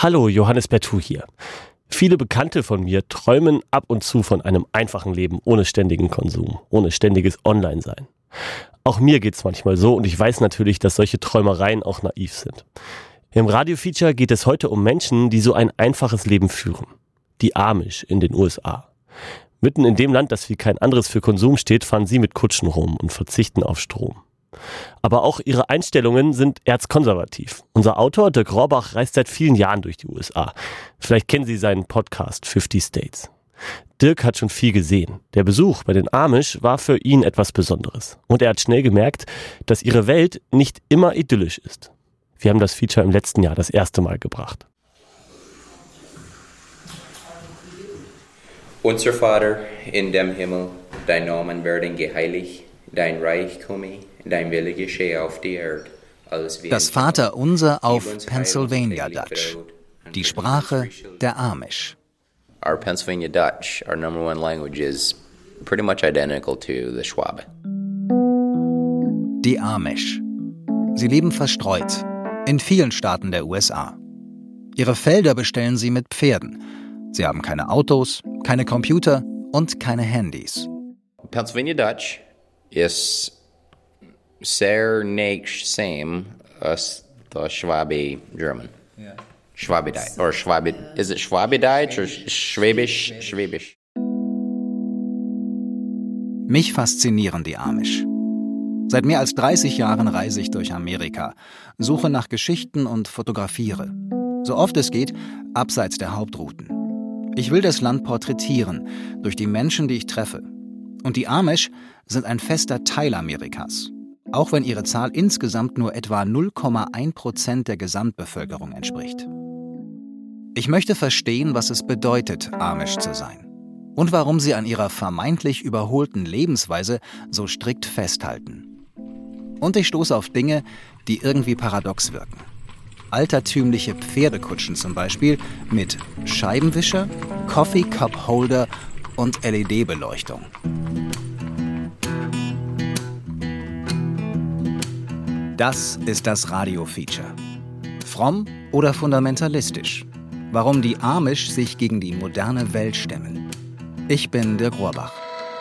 Hallo, Johannes Bertou hier. Viele Bekannte von mir träumen ab und zu von einem einfachen Leben ohne ständigen Konsum, ohne ständiges Online-Sein. Auch mir geht's manchmal so und ich weiß natürlich, dass solche Träumereien auch naiv sind. Im Radio-Feature geht es heute um Menschen, die so ein einfaches Leben führen. Die Amish in den USA. Mitten in dem Land, das wie kein anderes für Konsum steht, fahren sie mit Kutschen rum und verzichten auf Strom. Aber auch ihre Einstellungen sind erzkonservativ. Unser Autor Dirk Rohrbach reist seit vielen Jahren durch die USA. Vielleicht kennen Sie seinen Podcast 50 States. Dirk hat schon viel gesehen. Der Besuch bei den Amish war für ihn etwas Besonderes. Und er hat schnell gemerkt, dass ihre Welt nicht immer idyllisch ist. Wir haben das Feature im letzten Jahr das erste Mal gebracht. Unser Vater in dem Himmel, dein Namen werden geheiligt, dein Reich komme, dein Wille geschehe auf der Erde. Das Vaterunser auf Pennsylvania Dutch, die Sprache der Amish. Our Pennsylvania Dutch, our number one language, is pretty much identical to the Schwabe. Die Amish. Sie leben verstreut in vielen Staaten der USA. Ihre Felder bestellen sie mit Pferden. Sie haben keine Autos, keine Computer und keine Handys. Pennsylvania Dutch is sehr nicht same as the Schwabe German. Yeah. Schwabedeutsch. Or Schwabe, is it Schwabedeutsch or Schwäbisch? Schwäbisch. Mich faszinieren die Amish. Seit mehr als 30 Jahren reise ich durch Amerika, suche nach Geschichten und fotografiere. So oft es geht, abseits der Hauptrouten. Ich will das Land porträtieren, durch die Menschen, die ich treffe. Und die Amish sind ein fester Teil Amerikas, auch wenn ihre Zahl insgesamt nur etwa 0,1% der Gesamtbevölkerung entspricht. Ich möchte verstehen, was es bedeutet, Amish zu sein und warum sie an ihrer vermeintlich überholten Lebensweise so strikt festhalten. Und ich stoße auf Dinge, die irgendwie paradox wirken. Altertümliche Pferdekutschen zum Beispiel mit Scheibenwischer, Coffee Cup Holder und LED-Beleuchtung. Das ist das Radio-Feature. Fromm oder fundamentalistisch? Warum die Amish sich gegen die moderne Welt stemmen. Ich bin Dirk Rohrbach.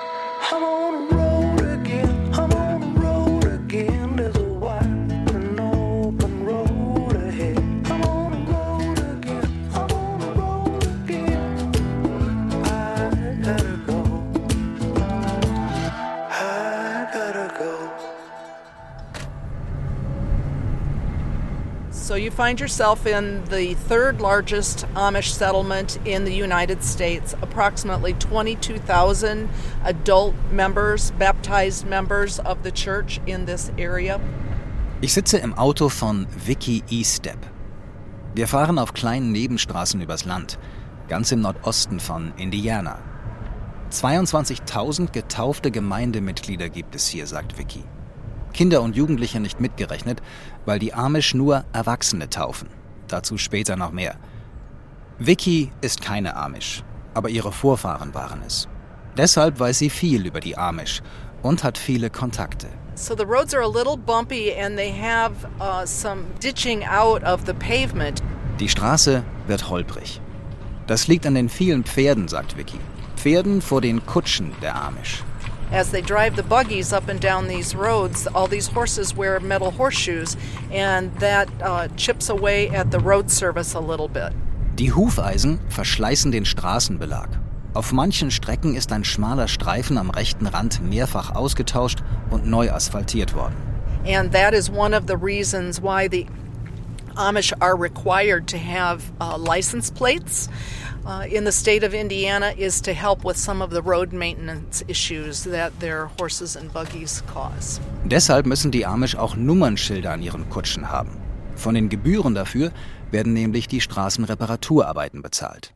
So you find yourself in the third largest Amish settlement in the United States, approximately 22,000 adult members, baptized members of the church in this area. Ich sitze im Auto von Vicky Estep. Wir fahren auf kleinen Nebenstraßen übers Land, ganz im Nordosten von Indiana. 22.000 getaufte Gemeindemitglieder gibt es hier, sagt Vicky. Kinder und Jugendliche nicht mitgerechnet, weil die Amish nur Erwachsene taufen. Dazu später noch mehr. Vicky ist keine Amish, aber ihre Vorfahren waren es. Deshalb weiß sie viel über die Amish und hat viele Kontakte. So the roads are a little bumpy and they have some ditching out of the pavement. Die Straße wird holprig. Das liegt an den vielen Pferden, sagt Vicky. Pferden vor den Kutschen der Amish. As they drive the buggies up and down these roads, all these horses wear metal horseshoes, and that chips away at the road surface a little bit. Die Hufeisen verschleißen den Straßenbelag. Auf manchen Strecken ist ein schmaler Streifen am rechten Rand mehrfach ausgetauscht und neu asphaltiert worden. And that is one of the reasons why the Amish are required to have license plates. In the state of Indiana is to help with some of the road maintenance issues that their horses and buggies cause. Deshalb müssen die Amish auch Nummernschilder an ihren Kutschen haben. Von den Gebühren dafür werden nämlich die Straßenreparaturarbeiten bezahlt.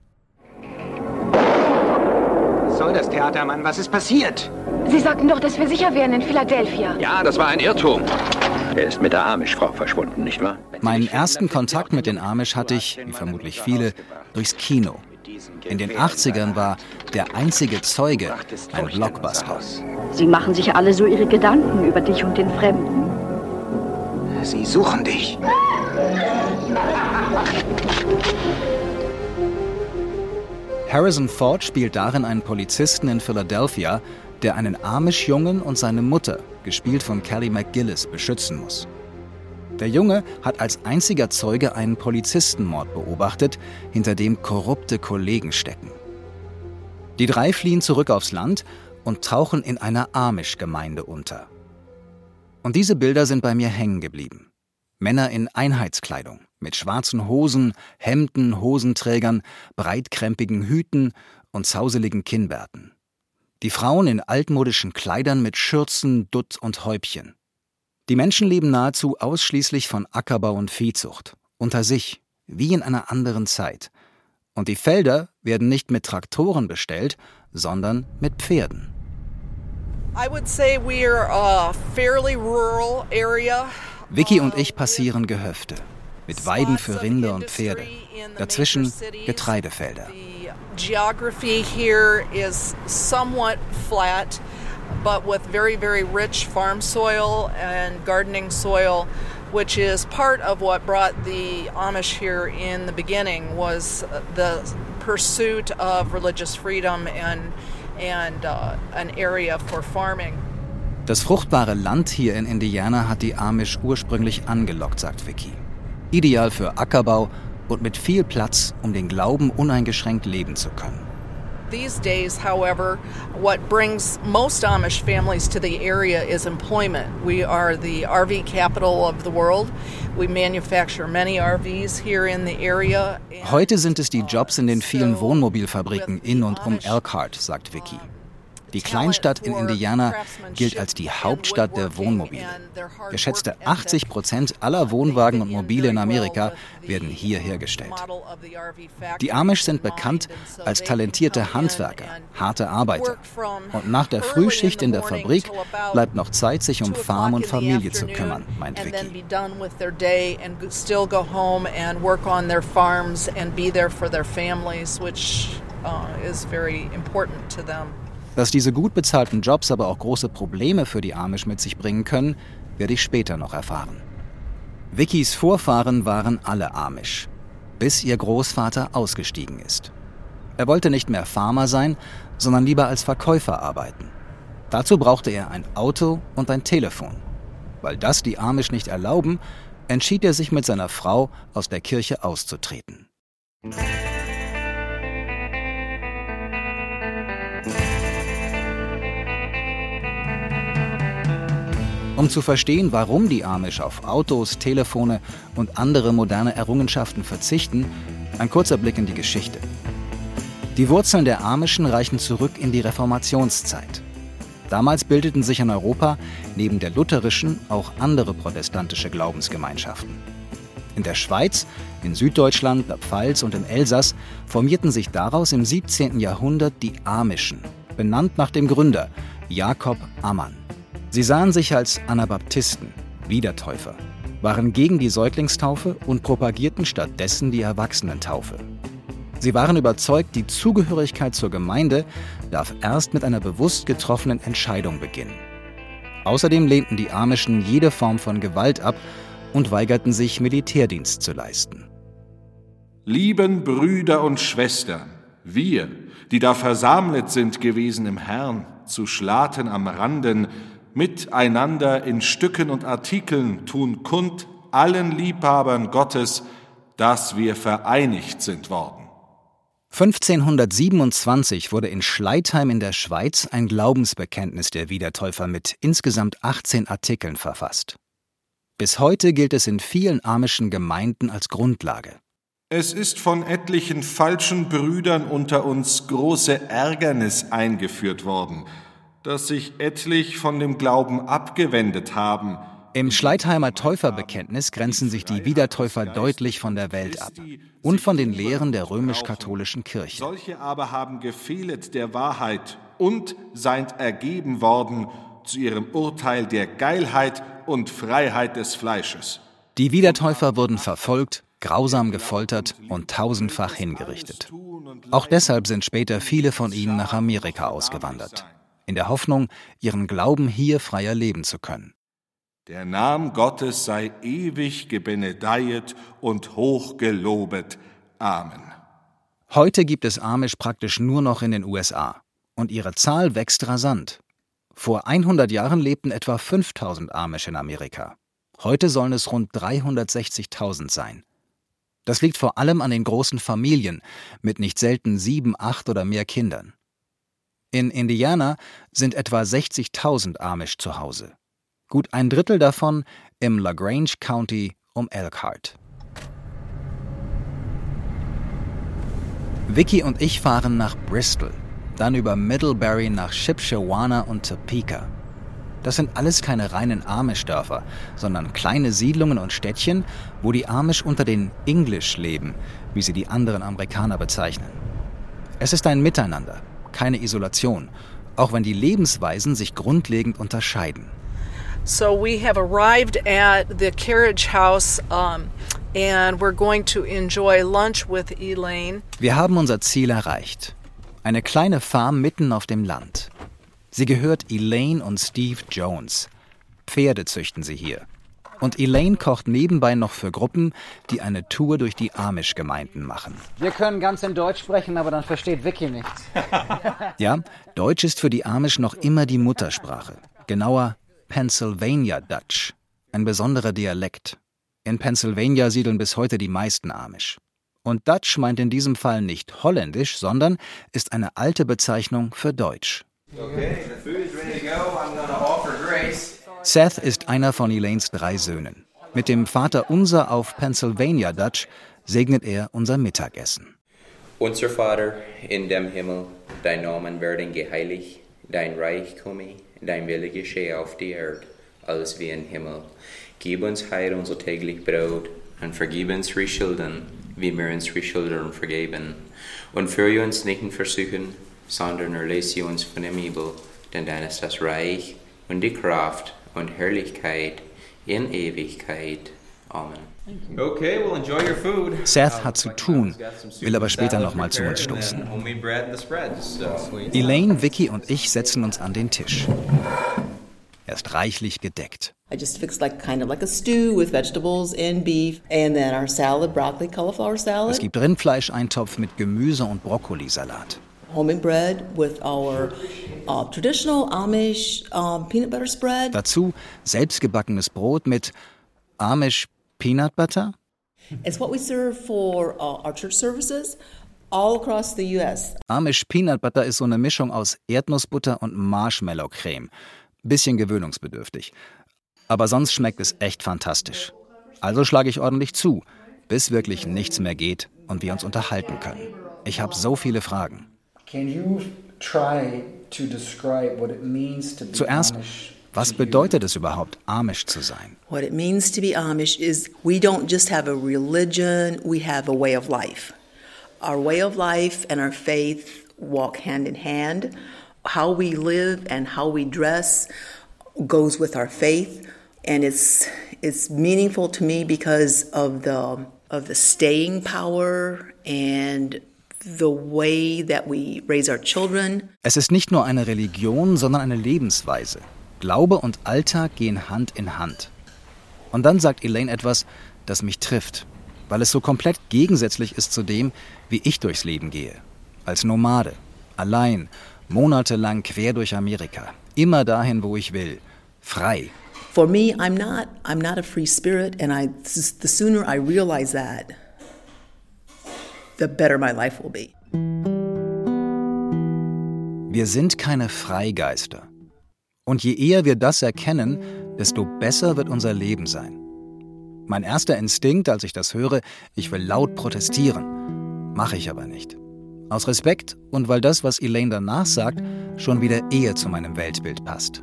Was soll das, Theatermann? Was ist passiert? Sie sagten doch, dass wir sicher wären in Philadelphia. Ja, das war ein Irrtum. Er ist mit der Amish-Frau verschwunden, nicht wahr? Meinen ersten Kontakt mit den Amish hatte ich, wie vermutlich viele, durchs Kino. In den 80ern war Der einzige Zeuge ein Blockbuster. Sie machen sich alle so ihre Gedanken über dich und den Fremden. Sie suchen dich. Harrison Ford spielt darin einen Polizisten in Philadelphia, der einen Amish-Jungen und seine Mutter, gespielt von Kelly McGillis, beschützen muss. Der Junge hat als einziger Zeuge einen Polizistenmord beobachtet, hinter dem korrupte Kollegen stecken. Die drei fliehen zurück aufs Land und tauchen in einer Amish-Gemeinde unter. Und diese Bilder sind bei mir hängen geblieben. Männer in Einheitskleidung, mit schwarzen Hosen, Hemden, Hosenträgern, breitkrempigen Hüten und zauseligen Kinnbärten. Die Frauen in altmodischen Kleidern mit Schürzen, Dutt und Häubchen. Die Menschen leben nahezu ausschließlich von Ackerbau und Viehzucht, unter sich, wie in einer anderen Zeit. Und die Felder werden nicht mit Traktoren bestellt, sondern mit Pferden. I would say we're a fairly rural area. Vicky und ich passieren Gehöfte mit Weiden für Rinder und Pferde, dazwischen Getreidefelder. The geography here is somewhat flat, but with very, very rich farm soil and gardening soil, which is part of what brought the Amish here in the beginning, was the pursuit of religious freedom and an area for farming. Das fruchtbare Land hier in Indiana hat die Amish ursprünglich angelockt, sagt Vicky. Ideal für Ackerbau und mit viel Platz, um den Glauben uneingeschränkt leben zu können. These days, however, what brings most Amish families to the area is employment. We are the RV capital of the world. We manufacture many RVs here in the area. Heute sind es die Jobs in den vielen Wohnmobilfabriken in und um Elkhart, sagt Vicky. Die Kleinstadt in Indiana gilt als die Hauptstadt der Wohnmobile. Geschätzte 80% aller Wohnwagen und Mobile in Amerika werden hier hergestellt. Die Amish sind bekannt als talentierte Handwerker, harte Arbeiter. Und nach der Frühschicht in der Fabrik bleibt noch Zeit, sich um Farm und Familie zu kümmern, meint Vicky. Dass diese gut bezahlten Jobs aber auch große Probleme für die Amish mit sich bringen können, werde ich später noch erfahren. Vickys Vorfahren waren alle Amish, bis ihr Großvater ausgestiegen ist. Er wollte nicht mehr Farmer sein, sondern lieber als Verkäufer arbeiten. Dazu brauchte er ein Auto und ein Telefon. Weil das die Amish nicht erlauben, entschied er sich mit seiner Frau, aus der Kirche auszutreten. Um zu verstehen, warum die Amish auf Autos, Telefone und andere moderne Errungenschaften verzichten, ein kurzer Blick in die Geschichte. Die Wurzeln der Amischen reichen zurück in die Reformationszeit. Damals bildeten sich in Europa neben der lutherischen auch andere protestantische Glaubensgemeinschaften. In der Schweiz, in Süddeutschland, der Pfalz und im Elsass formierten sich daraus im 17. Jahrhundert die Amischen, benannt nach dem Gründer, Jakob Ammann. Sie sahen sich als Anabaptisten, Wiedertäufer, waren gegen die Säuglingstaufe und propagierten stattdessen die Erwachsenentaufe. Sie waren überzeugt, die Zugehörigkeit zur Gemeinde darf erst mit einer bewusst getroffenen Entscheidung beginnen. Außerdem lehnten die Amischen jede Form von Gewalt ab und weigerten sich, Militärdienst zu leisten. Lieben Brüder und Schwestern, wir, die da versammelt sind gewesen im Herrn, zu Schlaten am Randen, miteinander in Stücken und Artikeln tun kund allen Liebhabern Gottes, dass wir vereinigt sind worden. 1527 wurde in Schleitheim in der Schweiz ein Glaubensbekenntnis der Wiedertäufer mit insgesamt 18 Artikeln verfasst. Bis heute gilt es in vielen amischen Gemeinden als Grundlage. Es ist von etlichen falschen Brüdern unter uns große Ärgernis eingeführt worden, dass sich etlich von dem Glauben abgewendet haben. Im Schleitheimer Täuferbekenntnis grenzen sich die Wiedertäufer deutlich von der Welt ab und von den Lehren der römisch-katholischen Kirche. Solche aber haben gefehlet der Wahrheit und seind ergeben worden zu ihrem Urteil der Geilheit und Freiheit des Fleisches. Die Wiedertäufer wurden verfolgt, grausam gefoltert und tausendfach hingerichtet. Auch deshalb sind später viele von ihnen nach Amerika ausgewandert, in der Hoffnung, ihren Glauben hier freier leben zu können. Der Name Gottes sei ewig gebenedeiet und hochgelobet. Amen. Heute gibt es Amish praktisch nur noch in den USA. Und ihre Zahl wächst rasant. Vor 100 Jahren lebten etwa 5.000 Amish in Amerika. Heute sollen es rund 360.000 sein. Das liegt vor allem an den großen Familien mit nicht selten 7, 8 oder mehr Kindern. In Indiana sind etwa 60.000 Amish zu Hause. Gut ein Drittel davon im LaGrange County um Elkhart. Vicky und ich fahren nach Bristol, dann über Middlebury nach Shipshewana und Topeka. Das sind alles keine reinen Amish-Dörfer, sondern kleine Siedlungen und Städtchen, wo die Amish unter den English leben, wie sie die anderen Amerikaner bezeichnen. Es ist ein Miteinander, keine Isolation, auch wenn die Lebensweisen sich grundlegend unterscheiden. So we have arrived at the carriage house and we're going to enjoy lunch with Elaine. Wir haben unser Ziel erreicht. Eine kleine Farm mitten auf dem Land. Sie gehört Elaine und Steve Jones. Pferde züchten sie hier. Und Elaine kocht nebenbei noch für Gruppen, die eine Tour durch die Amish-Gemeinden machen. Wir können ganz in Deutsch sprechen, aber dann versteht Vicky nichts. Ja, Deutsch ist für die Amish noch immer die Muttersprache. Genauer Pennsylvania Dutch, ein besonderer Dialekt. In Pennsylvania siedeln bis heute die meisten Amish. Und Dutch meint in diesem Fall nicht holländisch, sondern ist eine alte Bezeichnung für Deutsch. Okay, the food is ready to go. I'm going to offer grace. Seth ist einer von Elaines 3 Söhnen. Mit dem Vaterunser auf Pennsylvania Dutch segnet er unser Mittagessen. Unser Vater in dem Himmel, dein Namen werden geheiligt, dein Reich komme, dein Wille geschehe auf die Erde, als wie im Himmel. Gib uns heute unser täglich Brot und vergib uns unsere Schulden, wie wir unsere Schulden vergeben. Und führe uns nicht in Versuchung, sondern erlöse uns von dem Übel, denn dein ist das Reich und die Kraft und Herrlichkeit in Ewigkeit. Amen. Okay, well, enjoy your food. Seth hat zu tun, will aber später nochmal zu uns stoßen. Elaine, Vicky und ich setzen uns an den Tisch. Er ist reichlich gedeckt. I just fixed kind of like a stew with vegetables and beef and then our salad, broccoli, cauliflower salad. Es gibt Rindfleischeintopf mit Gemüse und Brokkolisalat. Homemade bread with our traditional Amish peanut butter spread. Dazu selbstgebackenes Brot mit Amish Peanut Butter. It's what we serve for our church services all across the U.S. Amish Peanut Butter ist so eine Mischung aus Erdnussbutter und Marshmallow-Creme. Bisschen gewöhnungsbedürftig. Aber sonst schmeckt es echt fantastisch. Also schlage ich ordentlich zu, bis wirklich nichts mehr geht und wir uns unterhalten können. Ich habe so viele Fragen. Zuerst, was bedeutet es überhaupt, Amish zu sein? What it means to be Amish is we don't just have a religion, we have a way of life. Our way of life and our faith walk hand in hand. How we live and how we dress goes with our faith, and it's meaningful to me because of the staying power and the way that we raise our children. Es ist nicht nur eine Religion, sondern eine Lebensweise. Glaube und Alltag gehen Hand in Hand. Und dann sagt Elaine etwas, das mich trifft, weil es so komplett gegensätzlich ist zu dem, wie ich durchs Leben gehe. Als Nomade, allein, monatelang quer durch Amerika, immer dahin, wo ich will, frei. For me, I'm not a free spirit, and the sooner I realize that, the better my life will be. Wir sind keine Freigeister. Und je eher wir das erkennen, desto besser wird unser Leben sein. Mein erster Instinkt, als ich das höre, ich will laut protestieren. Mache ich aber nicht. Aus Respekt und weil das, was Elaine danach sagt, schon wieder eher zu meinem Weltbild passt.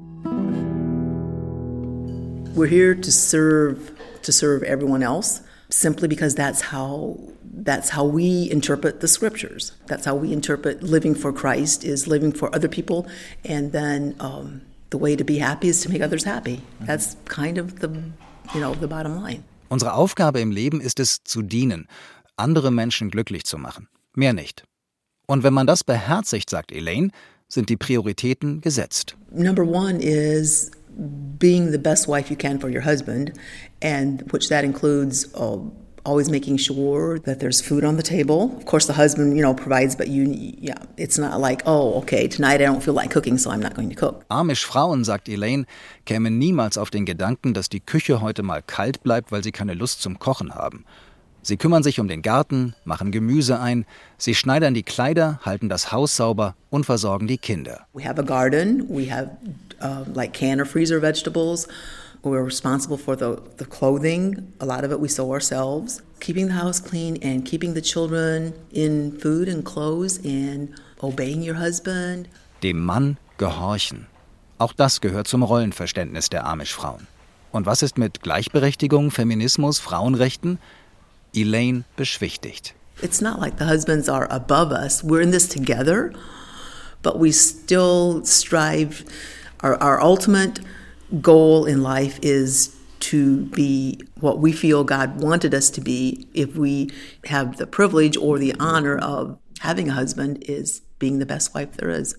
We're here to serve everyone else, simply because that's how we interpret the scriptures. That's how we interpret living for Christ, is living for other people, and then the way to be happy is to make others happy. That's kind of the bottom line. Unsere Aufgabe im Leben ist es, zu dienen, andere Menschen glücklich zu machen. Mehr nicht. Und wenn man das beherzigt, sagt Elaine, sind die Prioritäten gesetzt. Number one is being the best wife you can for your husband, and which that includes always making sure that there's food on the table. Of course, the husband, provides, but it's not like, oh, okay, tonight I don't feel like cooking, so I'm not going to cook. Amish-Frauen, sagt Elaine, kämen niemals auf den Gedanken, dass die Küche heute mal kalt bleibt, weil sie keine Lust zum Kochen haben. Sie kümmern sich um den Garten, machen Gemüse ein, sie schneidern die Kleider, halten das Haus sauber und versorgen die Kinder. We have a garden, we have like can or freezer vegetables. We're responsible for the clothing. A lot of it we sew ourselves. Keeping the house clean and keeping the children in food and clothes and obeying your husband. Dem Mann gehorchen. Auch das gehört zum Rollenverständnis der Amish-Frauen. Und was ist mit Gleichberechtigung, Feminismus, Frauenrechten? Elaine beschwichtigt. It's not like the husbands are above us. We're in this together, but we still strive. Our ultimate goal in life is to be what we feel God wanted us to be. If we have the privilege or the honor of having a husband, is being the best wife there is.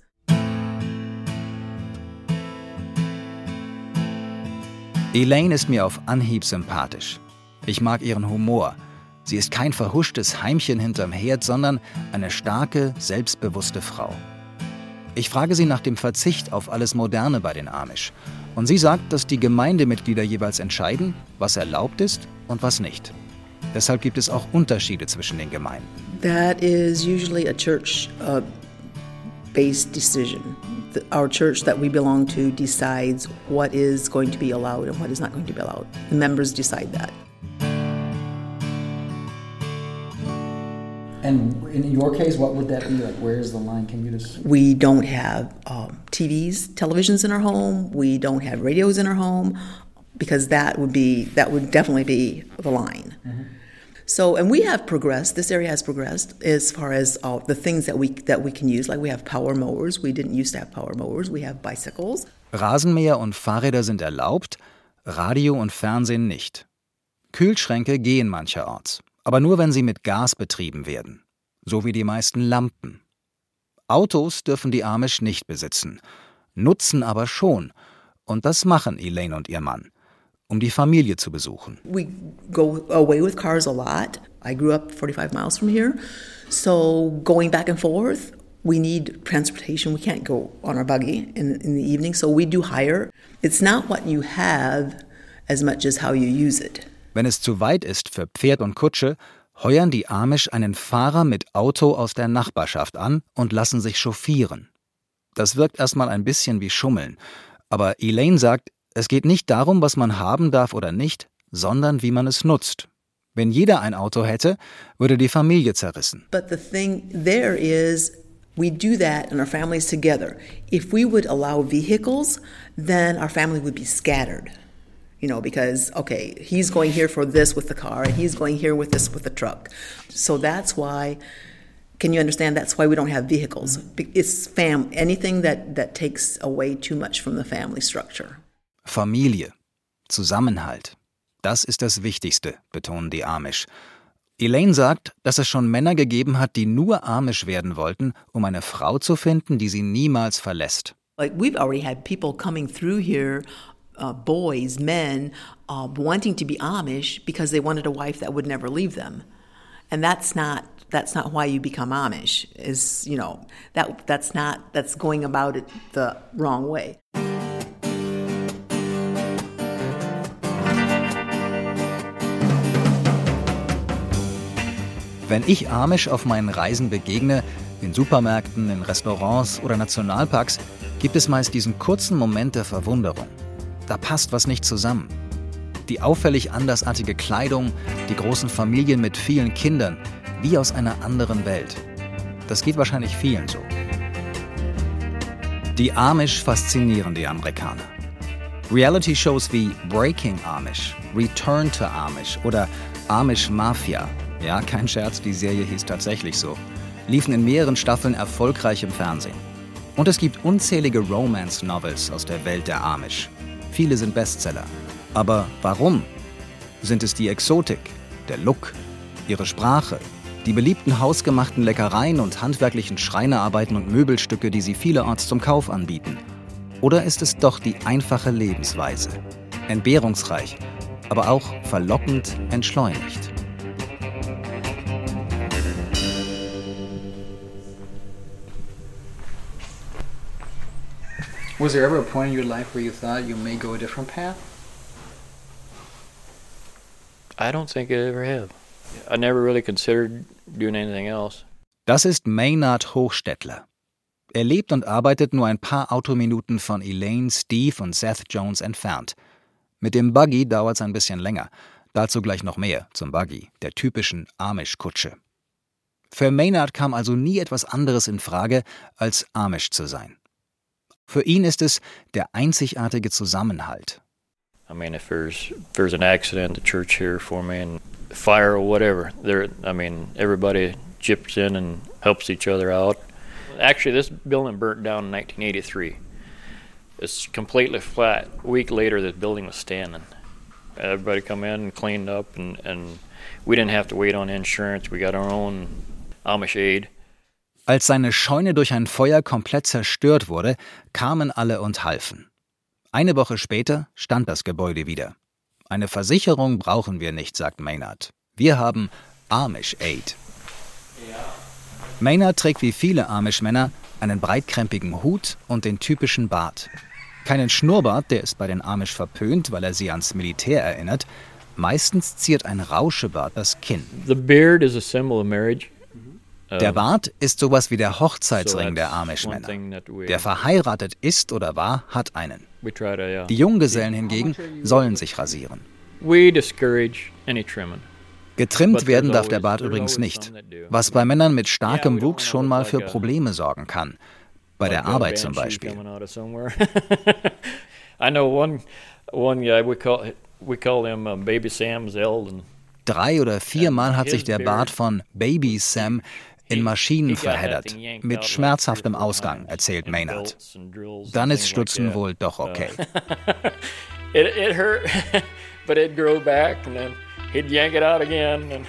Elaine ist mir auf Anhieb sympathisch. Ich mag ihren Humor. Sie ist kein verhuschtes Heimchen hinterm Herd, sondern eine starke, selbstbewusste Frau. Ich frage sie nach dem Verzicht auf alles Moderne bei den Amish. Und sie sagt, dass die Gemeindemitglieder jeweils entscheiden, was erlaubt ist und was nicht. Deshalb gibt es auch Unterschiede zwischen den Gemeinden. That is usually a church-based decision. Our church that we belong to decides what is going to be allowed and what is not going to be allowed. The members decide that. And in your case, what would that be? Like, where's the line? Can you just... We don't have televisions in our home. We don't have radios in our home, because that would definitely be the line. Mm-hmm. So, and we have progressed. This area has progressed as far as the things that we can use. Like we have power mowers. We didn't used to have power mowers. We have bicycles. Rasenmäher und Fahrräder sind erlaubt, Radio und Fernsehen nicht. Kühlschränke gehen mancherorts. Aber nur, wenn sie mit Gas betrieben werden. So wie die meisten Lampen. Autos dürfen die Amish nicht besitzen, nutzen aber schon. Und das machen Elaine und ihr Mann, um die Familie zu besuchen. We go away with cars a lot. I grew up 45 miles from here. So going back and forth, we need transportation. We can't go on our buggy in the evening, so we do hire. It's not what you have as much as how you use it. Wenn es zu weit ist für Pferd und Kutsche, heuern die Amish einen Fahrer mit Auto aus der Nachbarschaft an und lassen sich chauffieren. Das wirkt erstmal ein bisschen wie Schummeln. Aber Elaine sagt, es geht nicht darum, was man haben darf oder nicht, sondern wie man es nutzt. Wenn jeder ein Auto hätte, würde die Familie zerrissen. But the thing there is, we do that and our families together. If we would allow vehicles, then our family would be scattered. Because, okay, he's going here for this with the car, and he's going here with this with the truck. So that's why, can you understand, that's why we don't have vehicles. It's anything that takes away too much from the family structure. Familie, Zusammenhalt, das ist das Wichtigste, betonen die Amish. Elaine sagt, dass es schon Männer gegeben hat, die nur Amish werden wollten, um eine Frau zu finden, die sie niemals verlässt. Like we've already had people coming through here, boys, men, wanting to be Amish because they wanted a wife that would never leave them, and that's not why you become Amish. That's going about it the wrong way. Wenn ich Amish auf meinen Reisen begegne, in Supermärkten, in Restaurants oder Nationalparks, gibt es meist diesen kurzen Moment der Verwunderung. Da passt was nicht zusammen. Die auffällig andersartige Kleidung, die großen Familien mit vielen Kindern, wie aus einer anderen Welt. Das geht wahrscheinlich vielen so. Die Amish faszinieren die Amerikaner. Reality-Shows wie Breaking Amish, Return to Amish oder Amish Mafia, ja, kein Scherz, die Serie hieß tatsächlich so, liefen in mehreren Staffeln erfolgreich im Fernsehen. Und es gibt unzählige Romance-Novels aus der Welt der Amish. Viele sind Bestseller. Aber warum? Sind es die Exotik, der Look, ihre Sprache, die beliebten hausgemachten Leckereien und handwerklichen Schreinerarbeiten und Möbelstücke, die sie vielerorts zum Kauf anbieten? Oder ist es doch die einfache Lebensweise? Entbehrungsreich, aber auch verlockend entschleunigt. Was there ever a point in your life where you thought you may go a different path? I don't think I ever have. I never really considered doing anything else. Das ist Maynard Hochstädtler. Er lebt und arbeitet nur ein paar Autominuten von Elaine, Steve und Seth Jones entfernt. Mit dem Buggy dauert es ein bisschen länger. Dazu gleich noch mehr zum Buggy, der typischen Amish-Kutsche. Für Maynard kam also nie etwas anderes in Frage, als Amish zu sein. Für ihn ist es der einzigartige Zusammenhalt. I mean, if there's an accident at the church here for me and fire or whatever, everybody chips in and helps each other out. Actually, this building burnt down in 1983. It's completely flat. A week later, the building was standing. Everybody come in and cleaned up, and we didn't have to wait on insurance. We got our own Amish aid. Als seine Scheune durch ein Feuer komplett zerstört wurde, kamen alle und halfen. Eine Woche später stand das Gebäude wieder. Eine Versicherung brauchen wir nicht, sagt Maynard. Wir haben Amish Aid. Maynard trägt wie viele Amish-Männer einen breitkrempigen Hut und den typischen Bart. Keinen Schnurrbart, der ist bei den Amish verpönt, weil er sie ans Militär erinnert. Meistens ziert ein Rauschebart das Kinn. The beard is a symbol of marriage. Der Bart ist sowas wie der Hochzeitsring der Amish-Männer. Der verheiratet ist oder war, hat einen. Die Junggesellen hingegen sollen sich rasieren. Getrimmt werden darf der Bart übrigens nicht, was bei Männern mit starkem Wuchs schon mal für Probleme sorgen kann. Bei der Arbeit zum Beispiel. I know one guy, we call him Baby Sam Zeldin. 3 oder 4 Mal hat sich der Bart von Baby Sam in Maschinen verheddert, mit schmerzhaftem Ausgang, erzählt Maynard. Dann ist Stutzen wohl doch okay. It hurt, but it'd grow back and then he'd yank it out again.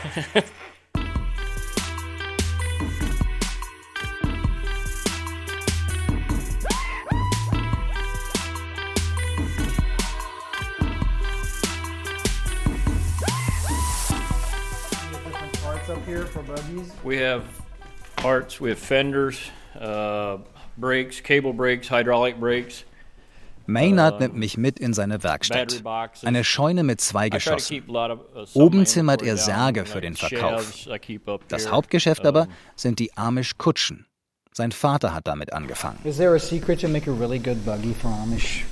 We have parts, we have fenders, brakes, cable brakes, hydraulic brakes. Maynard nimmt mich mit in seine Werkstatt. Eine Scheune mit 2 Geschossen. Oben zimmert er Särge für den Verkauf. Das Hauptgeschäft aber sind die Amish-Kutschen. Sein Vater hat damit angefangen. Is there a secret to make a really good buggy for Amish?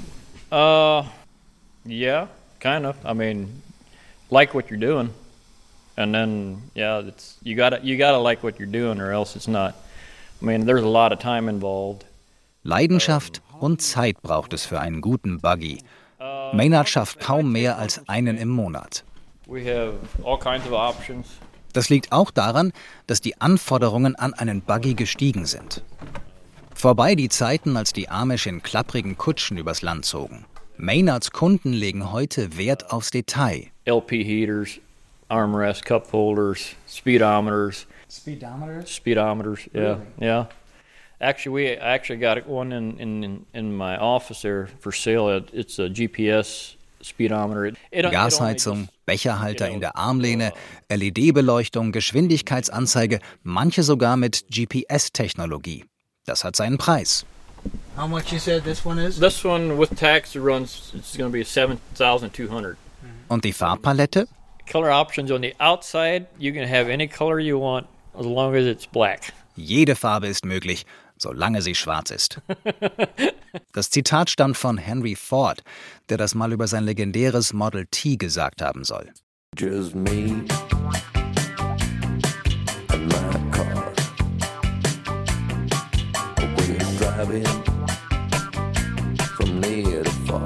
Yeah, kind of. I mean, like what you're doing. And then, yeah, you gotta like what you're doing, or else it's not. I mean, there's a lot of time involved. Leidenschaft und Zeit braucht es für einen guten Buggy. Maynard schafft kaum mehr als einen im Monat. We have all kinds of options. Das liegt auch daran, dass die Anforderungen an einen Buggy gestiegen sind. Vorbei die Zeiten, als die Amish in klapprigen Kutschen übers Land zogen. Maynards Kunden legen heute Wert aufs Detail. LP-Heaters, armrests, cup holders, speedometers. Speedometers, yeah, really? Yeah. Actually, I got one in my office there for sale. It's a GPS speedometer. Gasheizung, Becherhalter in der Armlehne, LED-Beleuchtung, Geschwindigkeitsanzeige, manche sogar mit GPS-Technologie. Das hat seinen Preis. How much you said this one is? This one with tax runs, it's going to be $7,200. Und die Farbpalette? Color options on the outside, you can have any color you want as long as it's black. Jede Farbe ist möglich, solange sie schwarz ist. Das Zitat stammt von Henry Ford, der das mal über sein legendäres Model T gesagt haben soll. Just me and my car. We're driving from near to far.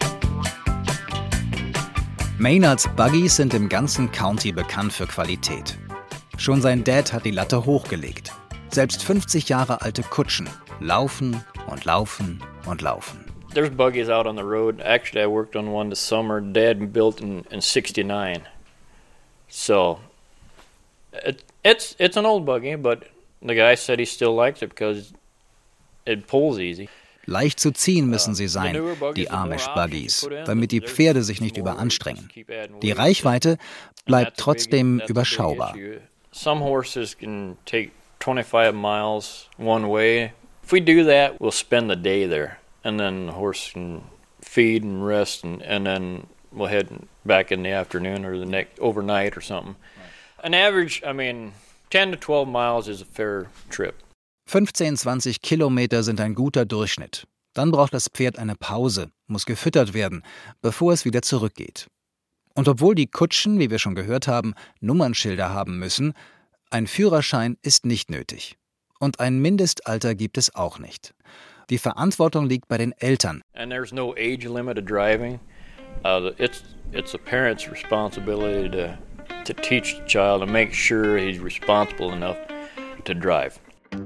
Maynards Buggys sind im ganzen County bekannt für Qualität. Schon sein Dad hat die Latte hochgelegt. Selbst 50 Jahre alte Kutschen laufen und laufen und laufen. There's buggies out on the road. Actually, I worked on one this summer. Dad built in 69. So, it's an old buggy, but the guy said he still likes it because it pulls easy. Leicht zu ziehen müssen sie sein, die Amish-Buggies, damit die Pferde sich nicht überanstrengen. Die Reichweite bleibt trotzdem überschaubar. Some horses can take 25 miles one way. If we do that, we'll spend the day there. and then the horse can feed and rest, and then we'll head back in the afternoon or the next overnight or something. An average, 10 to 12 miles is a fair trip. 15-20 Kilometer sind ein guter Durchschnitt. Dann braucht das Pferd eine Pause, muss gefüttert werden, bevor es wieder zurückgeht. Und obwohl die Kutschen, wie wir schon gehört haben, Nummernschilder haben müssen, ein Führerschein ist nicht nötig. Und ein Mindestalter gibt es auch nicht. Die Verantwortung liegt bei den Eltern. And there's no age limit of driving. It's a parent's responsibility to teach the child and make sure he's responsible enough to drive.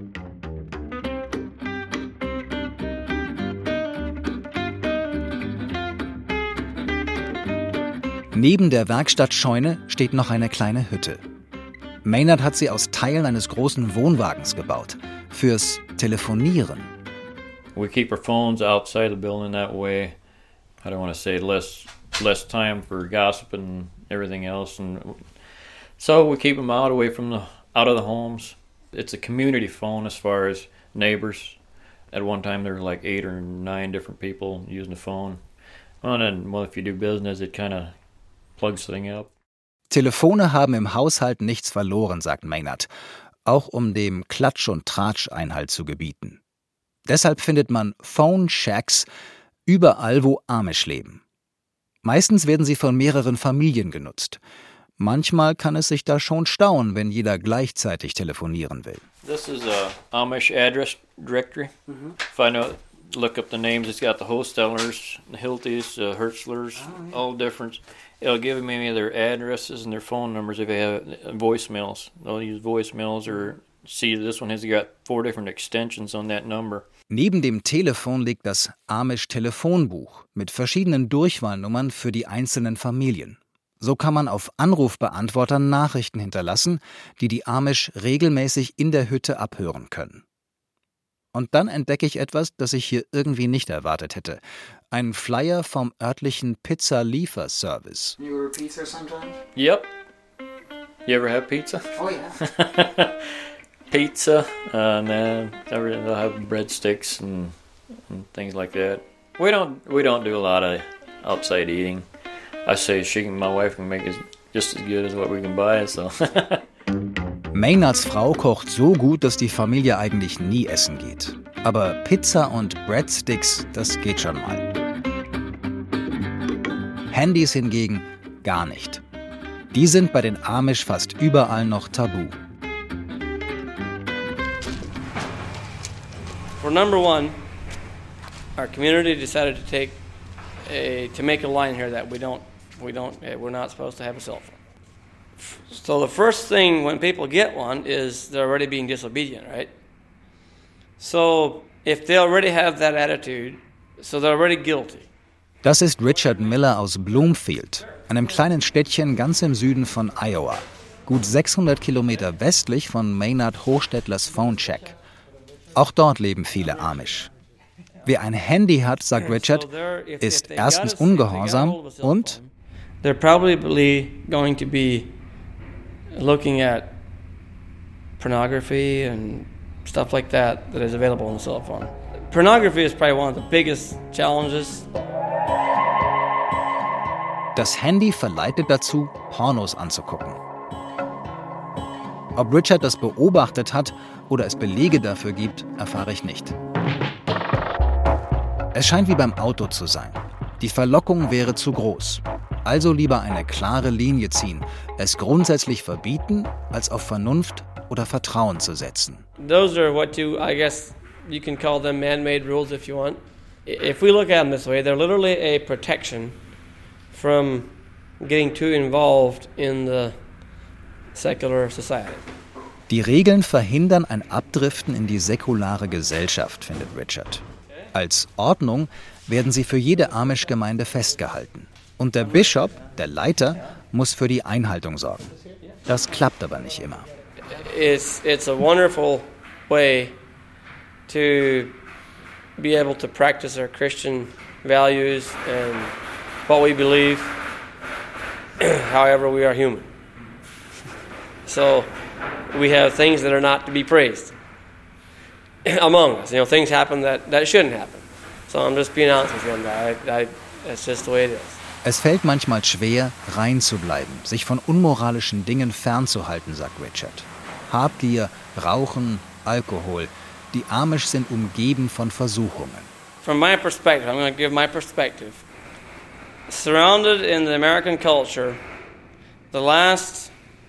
Neben der Werkstattscheune steht noch eine kleine Hütte. Maynard hat sie aus Teilen eines großen Wohnwagens gebaut. Fürs Telefonieren. We keep our phones outside the building that way. I don't want to say less time for gossip and everything else, and so we keep them out of the homes. It's a community phone as far as neighbors. At one time there were like 8 or 9 different people using the phone. Well, then, if you do business, it kind of plugs things up. Telefone haben im Haushalt nichts verloren, sagt Maynard, auch um dem Klatsch- und Tratsch Einhalt zu gebieten. Deshalb findet man Phone Shacks überall, wo Amish leben. Meistens werden sie von mehreren Familien genutzt. Manchmal kann es sich da schon stauen, wenn jeder gleichzeitig telefonieren will. This is a Amish address directory. If I look up the names, it's got the Hostellers, the Hiltys, Hertzlers, all different. It'll give me their addresses and their phone numbers if they have voicemails. They'll use voicemails or see this one has got 4 different extensions on that number. Neben dem Telefon liegt das Amish-Telefonbuch mit verschiedenen Durchwahlnummern für die einzelnen Familien. So kann man auf Anrufbeantwortern Nachrichten hinterlassen, die Amish regelmäßig in der Hütte abhören können. Und dann entdecke ich etwas, das ich hier irgendwie nicht erwartet hätte. Ein Flyer vom örtlichen Pizza-Lieferservice. You order pizza sometimes? Yep. You ever have pizza? Oh yeah. Pizza, and then they'll have breadsticks and things like that. We don't do a lot of outside eating. I say my wife can make it just as good as what we can buy. So. Maynards Frau kocht so gut, dass die Familie eigentlich nie essen geht. Aber Pizza und Breadsticks, das geht schon mal. Handys hingegen gar nicht. Die sind bei den Amish fast überall noch tabu. For number one, our community decided to make a line here that we're not supposed to have a cell phone. So the first thing when people get one is they're already being disobedient, right? So if they already have that attitude, so they're already guilty. Das ist Richard Miller aus Bloomfield, einem kleinen Städtchen ganz im Süden von Iowa, gut 600 Kilometer westlich von Maynard Hochstädtlers Phone Shack. Auch dort leben viele Amish. Wer ein Handy hat, sagt Richard, ist erstens ungehorsam und they're probably going to be looking at pornography and stuff like that is available on the cell phone. Pornography is probably one of the biggest challenges. Das Handy verleitet dazu, Pornos anzugucken. Ob Richard das beobachtet hat oder es Belege dafür gibt, erfahre ich nicht. Es scheint wie beim Auto zu sein. Die Verlockung wäre zu groß. Also lieber eine klare Linie ziehen, es grundsätzlich verbieten, als auf Vernunft oder Vertrauen zu setzen. Those are I guess you can call them man-made rules if you want. If we look at them this way, they're literally a protection from getting too involved in the secular society. Die Regeln verhindern ein Abdriften in die säkulare Gesellschaft, findet Richard. Als Ordnung werden sie für jede Amish-Gemeinde festgehalten. Und der Bischof, der Leiter, muss für die Einhaltung sorgen. Das klappt aber nicht immer. It's a wonderful way to be able to practice our Christian values and what we believe. However, we are human. So we have things that are not to be praised among us. Things happen that shouldn't happen. So I'm just being honest with you on that. That's just the way it is. Es fällt manchmal schwer, rein zu bleiben, sich von unmoralischen Dingen fernzuhalten, sagt Richard. Habgier, Rauchen, Alkohol. Die Amish sind umgeben von Versuchungen. From my perspective, I'm going to give my perspective. Surrounded in the American culture, the last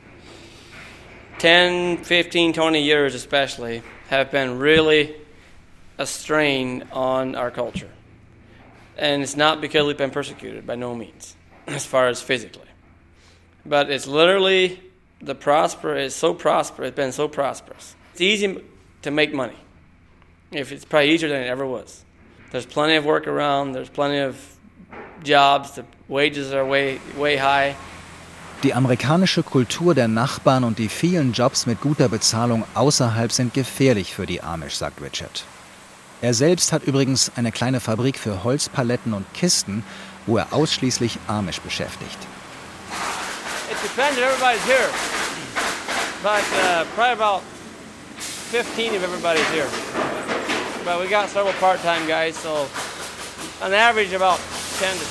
10, 15, 20 years especially have been really a strain on our culture. And it's not because we've been persecuted, by no means, as far as physically. But it's literally it's been so prosperous. It's easy to make money. It's probably easier than it ever was. There's plenty of work around, there's plenty of jobs, the wages are way high. Die amerikanische Kultur der Nachbarn und die vielen Jobs mit guter Bezahlung außerhalb sind gefährlich für die Amish, sagt Richard. Er selbst hat übrigens eine kleine Fabrik für Holzpaletten und Kisten, wo er ausschließlich Amish beschäftigt. It depends if everybody's here, but probably about 15 if everybody's here. But we got several part-time guys, so on average about 10 to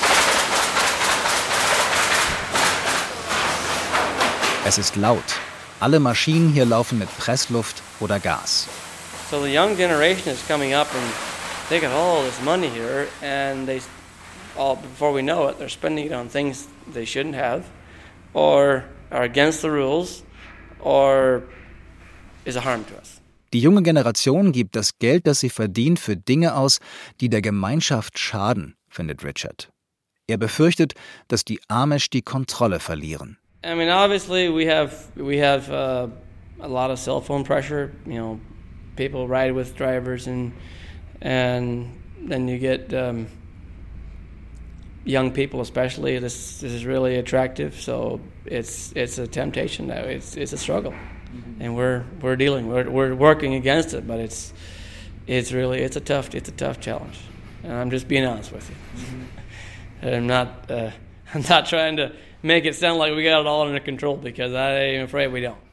12. Es ist laut. Alle Maschinen hier laufen mit Pressluft oder Gas. So the young generation is coming up and they got all this money here, and before we know it, they're spending it on things they shouldn't have, or are against the rules, or is a harm to us. Die junge Generation gibt das Geld, das sie verdient, für Dinge aus, die der Gemeinschaft schaden, findet Richard. Er befürchtet, dass die Amish die Kontrolle verlieren. I mean, obviously we have a lot of cell phone pressure. You know, people ride with drivers, and then you get young people, especially. This is really attractive, so it's a temptation. It's a struggle, and we're working against it. But it's a tough challenge, and I'm just being honest with you. I'm not trying to make it sound like we got it all under control, because I'm afraid we don't.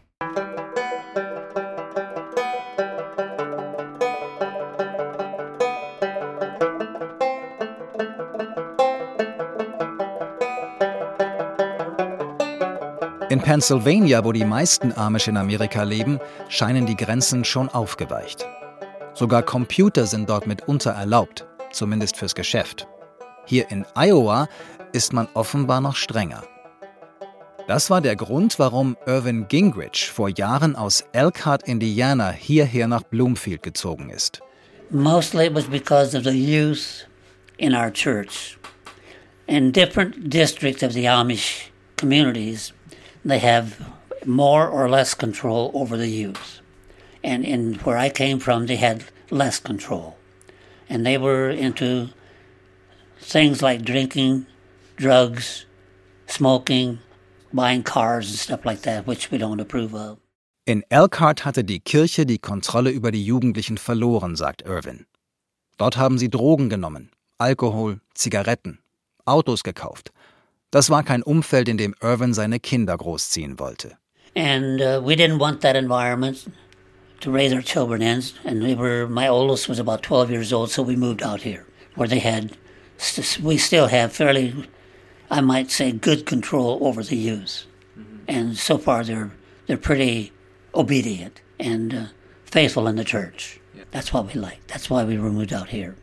In Pennsylvania, wo die meisten Amish in Amerika leben, scheinen die Grenzen schon aufgeweicht. Sogar Computer sind dort mitunter erlaubt, zumindest fürs Geschäft. Hier in Iowa ist man offenbar noch strenger. Das war der Grund, warum Irvin Gingrich vor Jahren aus Elkhart, Indiana, hierher nach Bloomfield gezogen ist. Mostly it was because of the youth in our church. In different districts of the Amish communities, they have more or less control over the youth. And in where I came from, they had less control. And they were into things like drinking, drugs, smoking, buying cars and stuff like that, which we don't approve of. In Elkhart hatte die Kirche die Kontrolle über die Jugendlichen verloren, sagt Irvin. Dort haben sie Drogen genommen, Alkohol, Zigaretten, Autos gekauft. Das war kein Umfeld, in dem Irvin seine Kinder großziehen wollte. And we didn't want that environment to raise our children in. And my oldest was about 12 years old, so we moved out here, where we still have fairly, I might say, good control over the youth. And so far they're pretty obedient and faithful in the church. That's what we like. That's why we moved out here.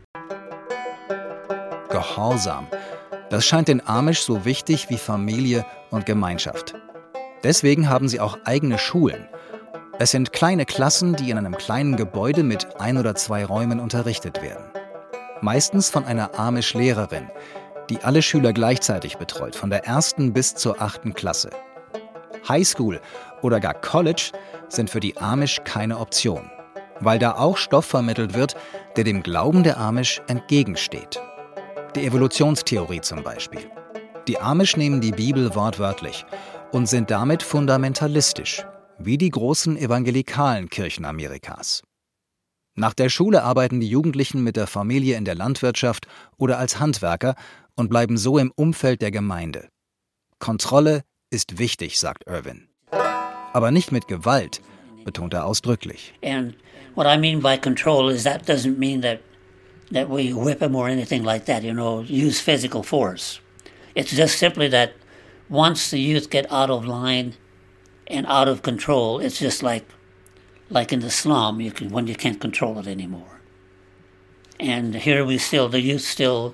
Gehorsam. Das scheint den Amish so wichtig wie Familie und Gemeinschaft. Deswegen haben sie auch eigene Schulen. Es sind kleine Klassen, die in einem kleinen Gebäude mit 1 oder 2 Räumen unterrichtet werden. Meistens von einer Amish-Lehrerin, die alle Schüler gleichzeitig betreut, von der 1. bis zur 8. Klasse. Highschool oder gar College sind für die Amish keine Option, weil da auch Stoff vermittelt wird, der dem Glauben der Amish entgegensteht. Die Evolutionstheorie zum Beispiel. Die Amish nehmen die Bibel wortwörtlich und sind damit fundamentalistisch, wie die großen evangelikalen Kirchen Amerikas. Nach der Schule arbeiten die Jugendlichen mit der Familie in der Landwirtschaft oder als Handwerker und bleiben so im Umfeld der Gemeinde. Kontrolle ist wichtig, sagt Irvin. Aber nicht mit Gewalt, betont er ausdrücklich. And what I mean by control is that doesn't mean that that we whip them or anything like that, use physical force. It's just simply that once the youth get out of line and out of control, it's just like in the slum, when you can't control it anymore. And here the youth still,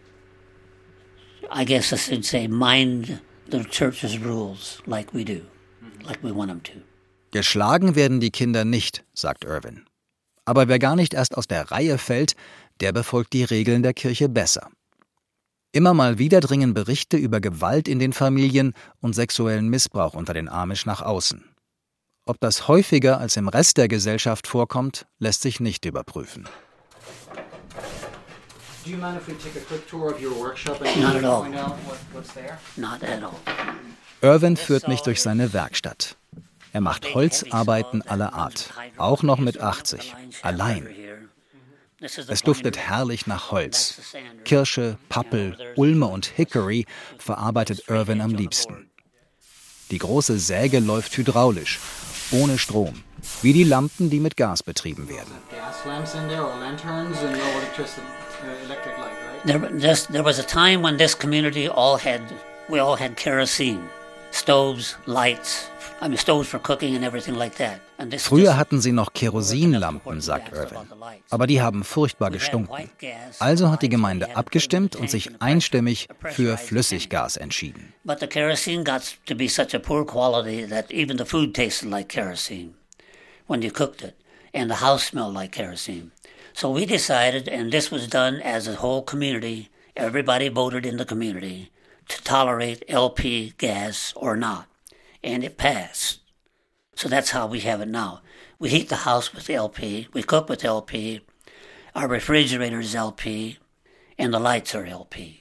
I guess I should say, mind the church's rules like we do, like we want them to. Geschlagen werden die Kinder nicht, sagt Irwin. Aber wer gar nicht erst aus der Reihe fällt, der befolgt die Regeln der Kirche besser. Immer mal wieder dringen Berichte über Gewalt in den Familien und sexuellen Missbrauch unter den Amish nach außen. Ob das häufiger als im Rest der Gesellschaft vorkommt, lässt sich nicht überprüfen. Do you mind if we take a quick tour of your workshop and Not at all. find out what's there? Not at all. Irwin führt mich durch seine Werkstatt. Er macht Holzarbeiten aller Art, auch noch mit 80, allein. Es duftet herrlich nach Holz. Kirsche, Pappel, Ulme und Hickory verarbeitet Irwin am liebsten. Die große Säge läuft hydraulisch, ohne Strom, wie die Lampen, die mit Gas betrieben werden. There was a time when this community we all had kerosene, stoves, lights. Stoves for cooking and everything like that. Früher hatten sie noch Kerosinlampen, sagt Irwin. Aber die haben furchtbar gestunken. Also hat die Gemeinde abgestimmt und sich einstimmig für Flüssiggas entschieden. But the kerosene got to be such a poor quality that even the food tasted like kerosene when you cooked it, and the house smelled like kerosene. So we decided, and this was done as a whole community, everybody voted in the community, to tolerate LP gas or not. And it passed. So that's how we have it now. We heat the house with LP, we cook with LP, our refrigerator is LP, and the lights are LP.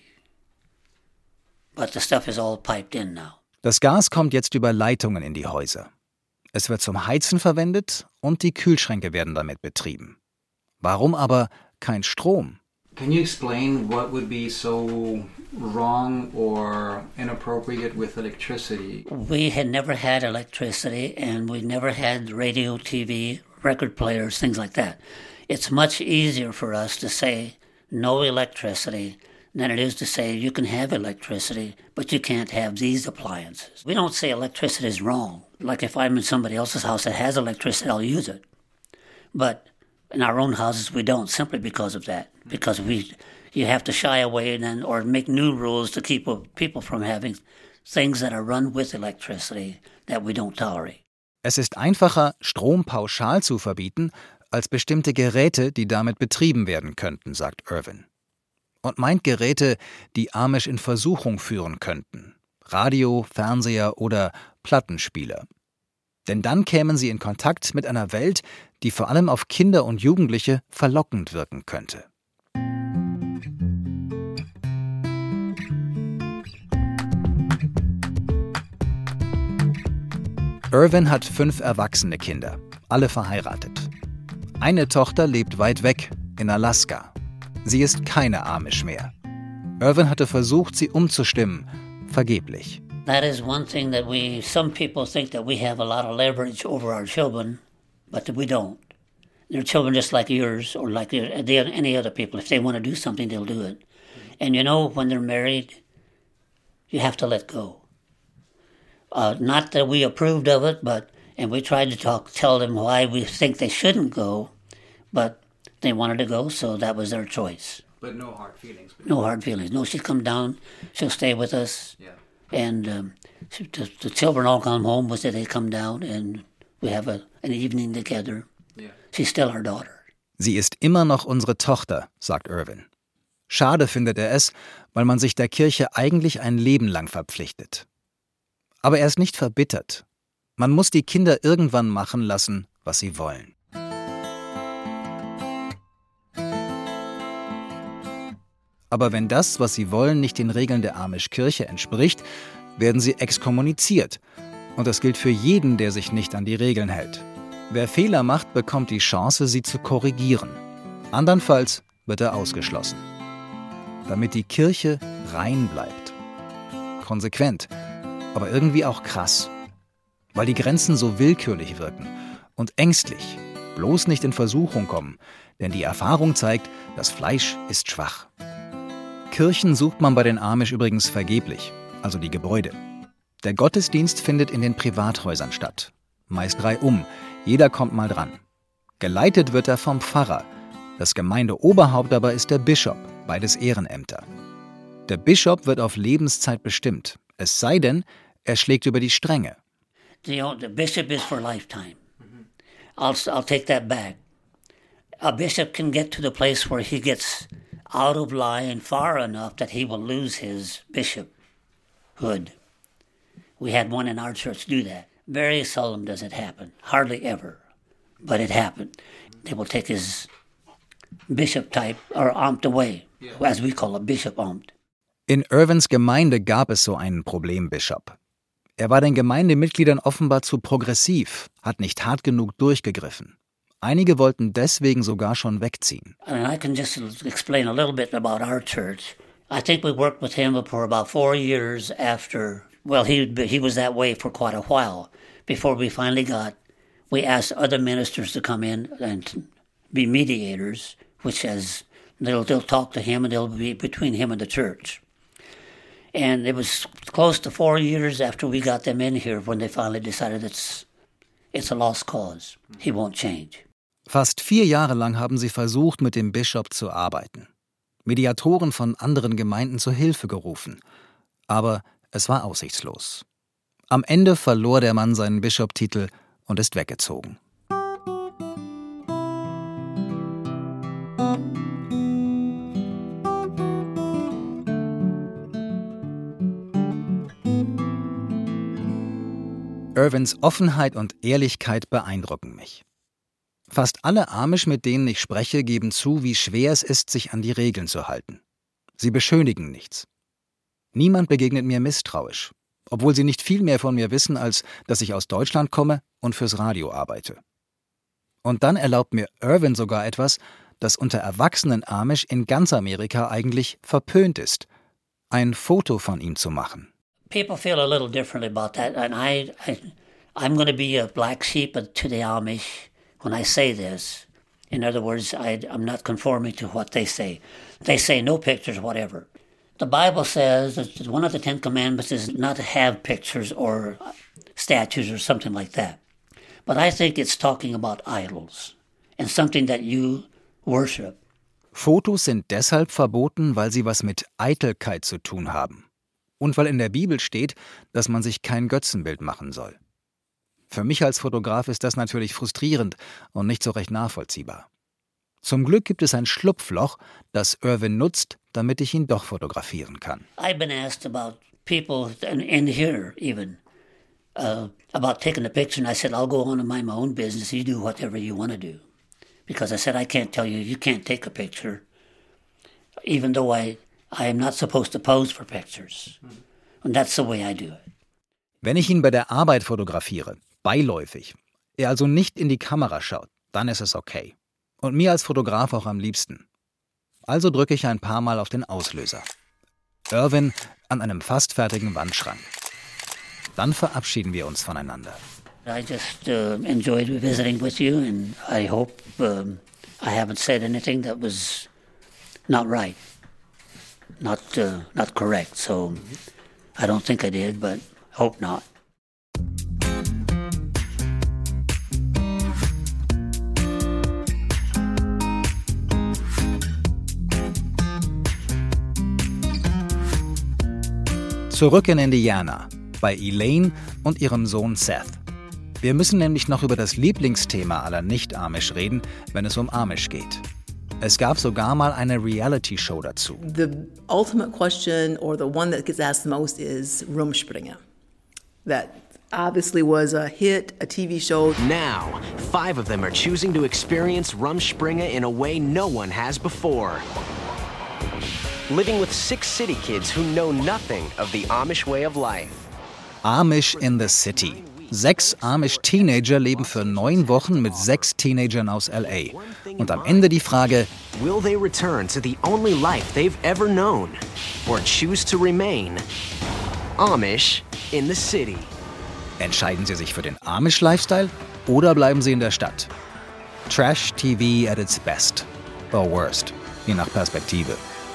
But the stuff is all piped in now. Das Gas kommt jetzt über Leitungen in die Häuser. Es wird zum Heizen verwendet und die Kühlschränke werden damit betrieben. Warum aber kein Strom? Can you explain what would be so wrong or inappropriate with electricity? We had never had electricity, and we never had radio, TV, record players, things like that. It's much easier for us to say no electricity than it is to say you can have electricity, but you can't have these appliances. We don't say electricity is wrong. Like if I'm in somebody else's house that has electricity, I'll use it. But in our own houses, we don't, simply because of that. Because you have to shy away or make new rules to keep people from having things that are run with electricity that we don't tolerate. Es ist einfacher, Strom pauschal zu verbieten, als bestimmte Geräte, die damit betrieben werden könnten, sagt Irwin. Und meint Geräte, die Amish in Versuchung führen könnten. Radio, Fernseher oder Plattenspieler. Denn dann kämen sie in Kontakt mit einer Welt, die vor allem auf Kinder und Jugendliche verlockend wirken könnte. Irwin hat 5 erwachsene Kinder, alle verheiratet. Eine Tochter lebt weit weg, in Alaska. Sie ist keine Amish mehr. Irwin hatte versucht, sie umzustimmen, vergeblich. That is one thing that some people think that we have a lot of leverage over our children, but we don't. They're children just like yours or like any other people. If they want to do something, they'll do it. And when they're married, you have to let go. Not that we approved of it, and we tried to tell them why we think they shouldn't go, but they wanted to go, so that was their choice. But no hard feelings. No hard feelings. No, she'll come down, she'll stay with us. Yeah. And the children all come home, they come down, and we have an evening together. Yeah. She's still our daughter. Sie ist immer noch unsere Tochter, sagt Irwin. Schade findet er es, weil man sich der Kirche eigentlich ein Leben lang verpflichtet. Aber er ist nicht verbittert. Man muss die Kinder irgendwann machen lassen, was sie wollen. Aber wenn das, was sie wollen, nicht den Regeln der Amish-Kirche entspricht, werden sie exkommuniziert. Und das gilt für jeden, der sich nicht an die Regeln hält. Wer Fehler macht, bekommt die Chance, sie zu korrigieren. Andernfalls wird er ausgeschlossen. Damit die Kirche rein bleibt. Konsequent, aber irgendwie auch krass. Weil die Grenzen so willkürlich wirken und ängstlich bloß nicht in Versuchung kommen, denn die Erfahrung zeigt, das Fleisch ist schwach. Kirchen sucht man bei den Amish übrigens vergeblich, also die Gebäude. Der Gottesdienst findet in den Privathäusern statt, meist reihum, jeder kommt mal dran. Geleitet wird er vom Pfarrer. Das Gemeindeoberhaupt aber ist der Bischof, beides Ehrenämter. Der Bischof wird auf Lebenszeit bestimmt, es sei denn, er schlägt über die Stränge. The bishop is for lifetime. I'll take that back. A bishop can get to the place where he gets out of line far enough that he will lose his bishophood. We had one in our church do that. Very seldom does it happen, hardly ever, but it happened. They will take his bishop type or amt away, as we call a bishop amt. In Irvins Gemeinde gab es so einen Problembischof. Er war den Gemeindemitgliedern offenbar zu progressiv, hat nicht hart genug durchgegriffen. Einige wollten deswegen sogar schon wegziehen. And I can just explain a little bit about our church. I think we worked with him for about 4 years after, well, he was that way for quite a while. Before we finally we asked other ministers to come in and be mediators, which they'll talk to him and they'll be between him and the church. And it was close to 4 years after we got them in here when they finally decided it's a lost cause. He won't change. Fast 4 Jahre lang haben sie versucht, mit dem Bischof zu arbeiten. Mediatoren von anderen Gemeinden zur Hilfe gerufen. Aber es war aussichtslos. Am Ende verlor der Mann seinen Bischofstitel und ist weggezogen. Irvins Offenheit und Ehrlichkeit beeindrucken mich. Fast alle Amish, mit denen ich spreche, geben zu, wie schwer es ist, sich an die Regeln zu halten. Sie beschönigen nichts. Niemand begegnet mir misstrauisch, obwohl sie nicht viel mehr von mir wissen, als dass ich aus Deutschland komme und fürs Radio arbeite. Und dann erlaubt mir Irvin sogar etwas, das unter erwachsenen Amish in ganz Amerika eigentlich verpönt ist: ein Foto von ihm zu machen. People feel a little differently about that, and I'm going to be a black sheep to the Amish when I say this. In other words, I'm not conforming to what they say. They say no pictures, whatever. The Bible says that one of the 10 Commandments is not to have pictures or statues or something like that. But I think it's talking about idols and something that you worship. Fotos sind deshalb verboten, weil sie was mit Eitelkeit zu tun haben. Und weil in der Bibel steht, dass man sich kein Götzenbild machen soll. Für mich als Fotograf ist das natürlich frustrierend und nicht so recht nachvollziehbar. Zum Glück gibt es ein Schlupfloch, das Irvin nutzt, damit ich ihn doch fotografieren kann. I've been asked about people in here even about taking a picture, and I said I'll go on and mind my own business. You do whatever you want to do, because I said I can't tell you you can't take a picture, even though I am not supposed to pose for pictures. And that's the way I do it. Wenn ich ihn bei der Arbeit fotografiere, beiläufig, er also nicht in die Kamera schaut, dann ist es okay. Und mir als Fotograf auch am liebsten. Also drücke ich ein paar Mal auf den Auslöser. Irvin an einem fast fertigen Wandschrank. Dann verabschieden wir uns voneinander. I just enjoyed visiting with you, and I hope I haven't said anything that was not right. Not correct, so I don't think I did, but hope not. Zurück in Indiana, bei Elaine und ihrem Sohn Seth. Wir müssen nämlich noch über das Lieblingsthema aller Nicht-Amish reden, wenn es um Amish geht. Es gab sogar mal eine Reality-Show dazu. The ultimate question, or the one that gets asked the most, is Rumspringa. That obviously was a hit, a TV show. Now, 5 of them are choosing to experience Rumspringa in a way no one has before. Living with 6 city kids who know nothing of the Amish way of life. Amish in the City. 6 Amish-Teenager leben für 9 Wochen mit 6 Teenagern aus L.A. Und am Ende die Frage: Will they return to the only life they've ever known? Or choose to remain Amish in the City? Entscheiden sie sich für den Amish-Lifestyle oder bleiben sie in der Stadt? Trash-TV at its best. Or worst, je nach Perspektive.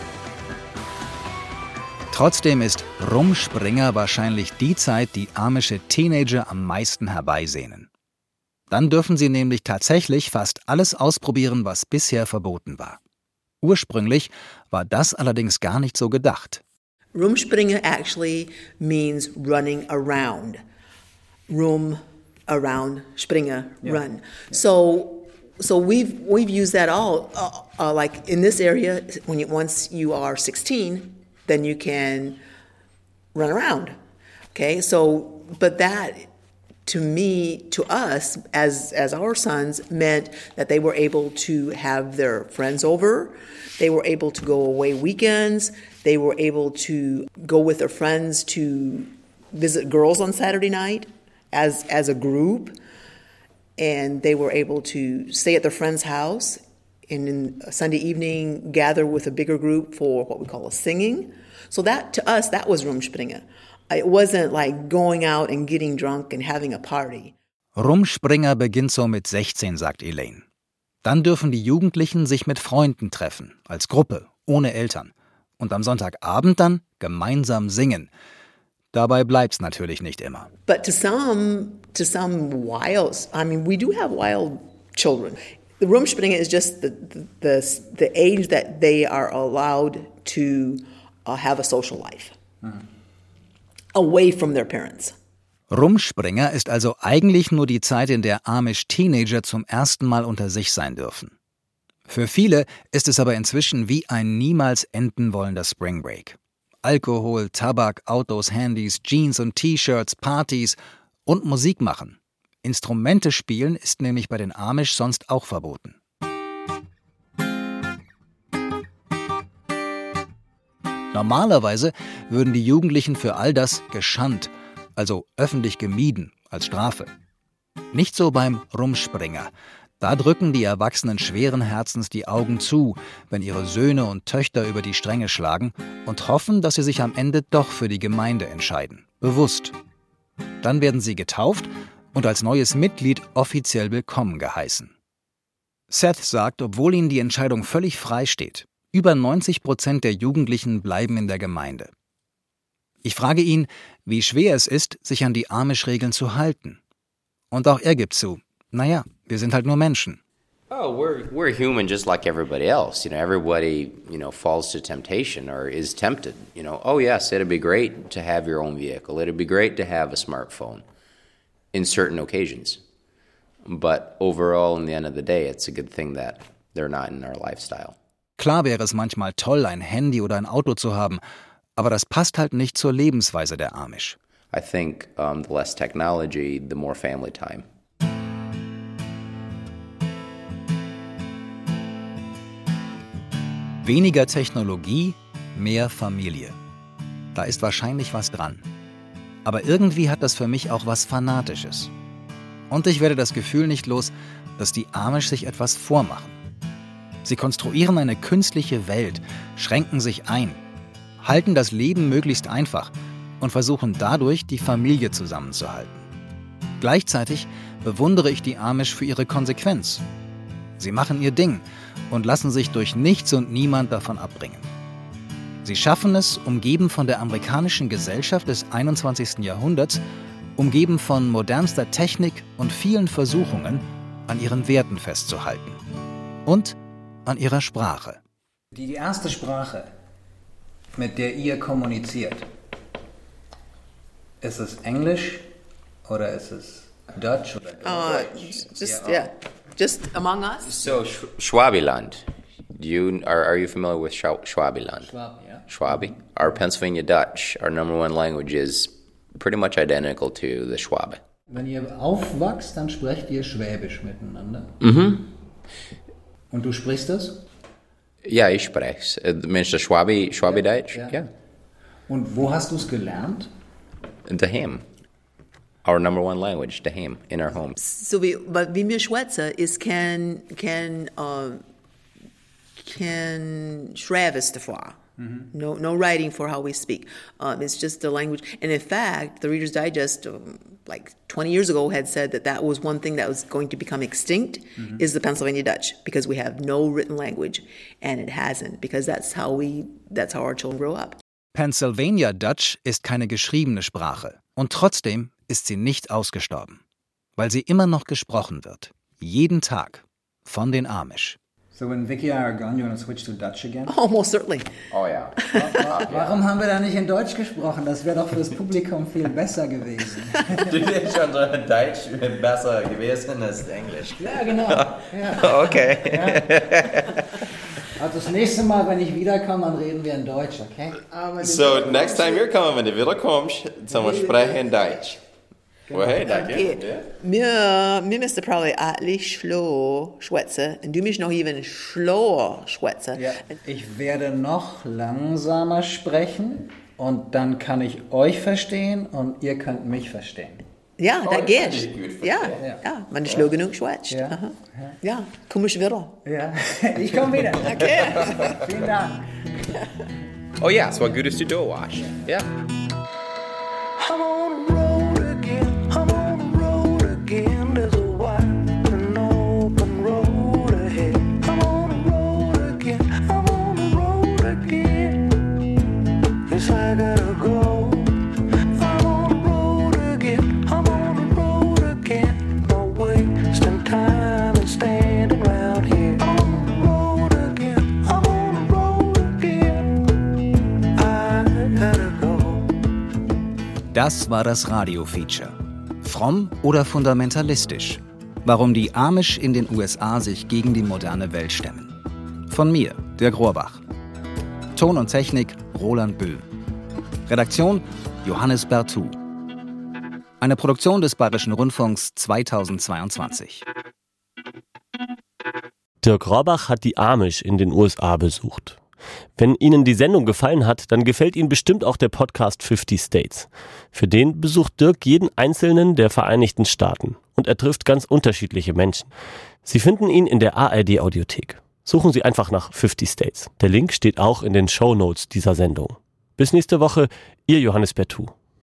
Trotzdem ist Rumspringa wahrscheinlich die Zeit, die amische Teenager am meisten herbeisehnen. Dann dürfen sie nämlich tatsächlich fast alles ausprobieren, was bisher verboten war. Ursprünglich war das allerdings gar nicht so gedacht. Rumspringa actually means running around. Rum, around, springa, run. So we've used that all. Like in this area, once you are 16, then you can run around. Okay, so but that to us as our sons meant that they were able to have their friends over. They were able to go away weekends. They were able to go with their friends to visit girls on Saturday night as a group. And they were able to stay at their friend's house and in a Sunday evening gather with a bigger group for what we call a singing. So that, to us, that was Rumspringa. It wasn't like going out and getting drunk and having a party. Rumspringa beginnt so mit 16, sagt Elaine. Dann dürfen die Jugendlichen sich mit Freunden treffen, als Gruppe, ohne Eltern. Und am Sonntagabend dann gemeinsam singen. Dabei bleibt's natürlich nicht immer. But to some wild, I mean, we do have wild children. The Rumspringa is just the age that they are allowed to have a social life. Away from their parents. Rumspringa ist also eigentlich nur die Zeit, in der Amish-Teenager zum ersten Mal unter sich sein dürfen. Für viele ist es aber inzwischen wie ein niemals enden wollender Spring Break. Alkohol, Tabak, Autos, Handys, Jeans und T-Shirts, Partys und Musik machen. Instrumente spielen ist nämlich bei den Amish sonst auch verboten. Normalerweise würden die Jugendlichen für all das geschandt, also öffentlich gemieden, als Strafe. Nicht so beim Rumspringa. Da drücken die Erwachsenen schweren Herzens die Augen zu, wenn ihre Söhne und Töchter über die Stränge schlagen und hoffen, dass sie sich am Ende doch für die Gemeinde entscheiden. Bewusst. Dann werden sie getauft und als neues Mitglied offiziell willkommen geheißen. Seth sagt, obwohl ihnen die Entscheidung völlig frei steht, über 90% der Jugendlichen bleiben in der Gemeinde. Ich frage ihn, wie schwer es ist, sich an die Amish-Regeln zu halten. Und auch er gibt zu, naja, wir sind halt nur Menschen. Oh, we're human just like everybody else. Everybody, falls to temptation or is tempted. Oh yes, it'd be great to have your own vehicle. It'd be great to have a smartphone in certain occasions. But overall, in the end of the day, it's a good thing that they're not in our lifestyle. Klar wäre es manchmal toll, ein Handy oder ein Auto zu haben, aber das passt halt nicht zur Lebensweise der Amish. I think the less technology, the more family time. Weniger Technologie, mehr Familie. Da ist wahrscheinlich was dran. Aber irgendwie hat das für mich auch was Fanatisches. Und ich werde das Gefühl nicht los, dass die Amish sich etwas vormachen. Sie konstruieren eine künstliche Welt, schränken sich ein, halten das Leben möglichst einfach und versuchen dadurch, die Familie zusammenzuhalten. Gleichzeitig bewundere ich die Amish für ihre Konsequenz. Sie machen ihr Ding und lassen sich durch nichts und niemand davon abbringen. Sie schaffen es, umgeben von der amerikanischen Gesellschaft des 21. Jahrhunderts, umgeben von modernster Technik und vielen Versuchungen, an ihren Werten festzuhalten. Und an ihrer Sprache. Die erste Sprache, mit der ihr kommuniziert, ist es Englisch oder ist es Dutch oder just among us. So Schwabiland. Are you familiar with Schwabiland? Schwab, yeah. Schwabi. Our Pennsylvania Dutch, our number one language, is pretty much identical to the Schwabe. Wenn ihr aufwachst, dann sprecht ihr Schwäbisch miteinander. Mhm. Und du sprichst das? Ja, ich spreche es. Meinst du Schwabi-Deutsch? Ja. Und wo hast du es gelernt? Daheim. Our number one language, daheim, in our home. So wie wir schwätzen, ist kein Schwäbisch davor. No writing for how we speak. It's just the language. And in fact, the Reader's Digest, like 20 years ago had said that was one thing that was going to become extinct is the Pennsylvania Dutch, because we have no written language, and it hasn't, because that's how our children grow up. Pennsylvania Dutch ist keine geschriebene Sprache und trotzdem ist sie nicht ausgestorben, weil sie immer noch gesprochen wird, jeden Tag, von den Amish. So when Vicky and I are gone, you want to switch to Dutch again? Oh, most certainly. Oh ja. Warum haben wir da nicht in Deutsch gesprochen? Das wäre doch für das Publikum viel besser gewesen. Du bist schon Deutsch besser gewesen als Englisch. Ja, genau. Ja. Okay. Ja. Also das nächste Mal, wenn ich wiederkomme, dann reden wir in Deutsch, okay? So, next time you're coming, wenn du wiederkommst, dann wir sprechen in Deutsch. Well, hey, danke. Okay. Wir müssen probably eigentlich schlau schwätzen und du musst noch even schlauer schwätzen. Ja. Ich werde noch langsamer sprechen und dann kann ich euch verstehen und ihr könnt mich verstehen. Ja, das geht. Ja, wenn du schlau genug schwätzt. Ja, komm ich wieder. Ja, ich komme wieder. Okay. Vielen Dank. Oh ja, es war gut, dass du da warst. Ja. There's a wide and open road ahead. I'm on the road again. I'm on the road again. Yes, I gotta go. I'm on the road again. I'm on the road again. No wasting time and standing around here. I'm on the road again. I'm on the road again. I gotta go. Das war das Radio-Feature. Fromm oder fundamentalistisch? Warum die Amish in den USA sich gegen die moderne Welt stemmen. Von mir, Dirk Rohrbach. Ton und Technik Roland Böhm. Redaktion Johannes Bertou. Eine Produktion des Bayerischen Rundfunks 2022. Dirk Rohrbach hat die Amish in den USA besucht. Wenn Ihnen die Sendung gefallen hat, dann gefällt Ihnen bestimmt auch der Podcast 50 States. Für den besucht Dirk jeden einzelnen der Vereinigten Staaten und er trifft ganz unterschiedliche Menschen. Sie finden ihn in der ARD-Audiothek. Suchen Sie einfach nach 50 States. Der Link steht auch in den Shownotes dieser Sendung. Bis nächste Woche, Ihr Johannes Bertou.